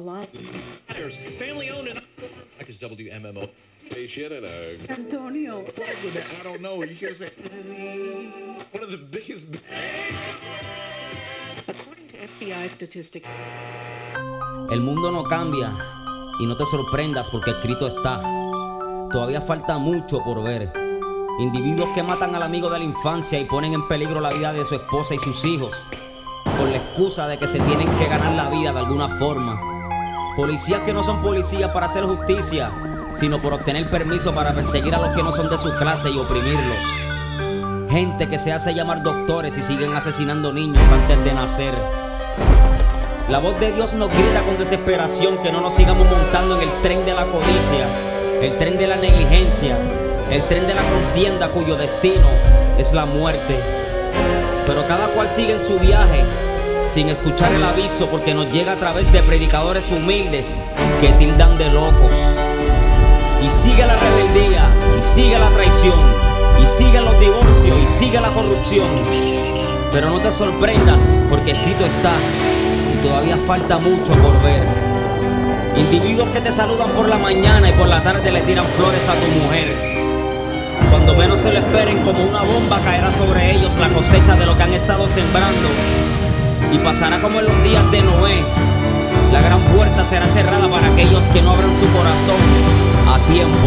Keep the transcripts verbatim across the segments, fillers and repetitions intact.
lot. Family owned and like is W M M O. Station and uh, Antonio. I don't know. You can't say one of the biggest. According to F B I statistics. El mundo no cambia y no te sorprendas porque escrito está. Todavía falta mucho por ver. Individuos que matan al amigo de la infancia y ponen en peligro la vida de su esposa y sus hijos con la excusa de que se tienen que ganar la vida de alguna forma. Policías que no son policías para hacer justicia, sino por obtener permiso para perseguir a los que no son de su clase y oprimirlos. Gente que se hace llamar doctores y siguen asesinando niños antes de nacer. La voz de Dios nos grita con desesperación que no nos sigamos montando en el tren de la codicia, el tren de la negligencia, el tren de la contienda cuyo destino es la muerte. Pero cada cual sigue en su viaje sin escuchar el aviso porque nos llega a través de predicadores humildes que tildan de locos. Y sigue la rebeldía, y sigue la traición, y sigue los divorcios, y sigue la corrupción. Pero no te sorprendas porque escrito está y todavía falta mucho por ver. Individuos que te saludan por la mañana y por la tarde le tiran flores a tu mujer. Cuando menos se lo esperen, como una bomba caerá sobre ellos la cosecha de lo que han estado sembrando. Y pasará como en los días de Noé. La gran puerta será cerrada para aquellos que no abran su corazón a tiempo.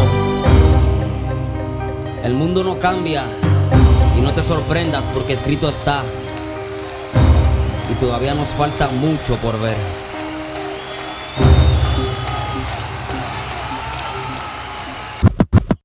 El mundo no cambia y no te sorprendas porque escrito está. Y todavía nos falta mucho por ver.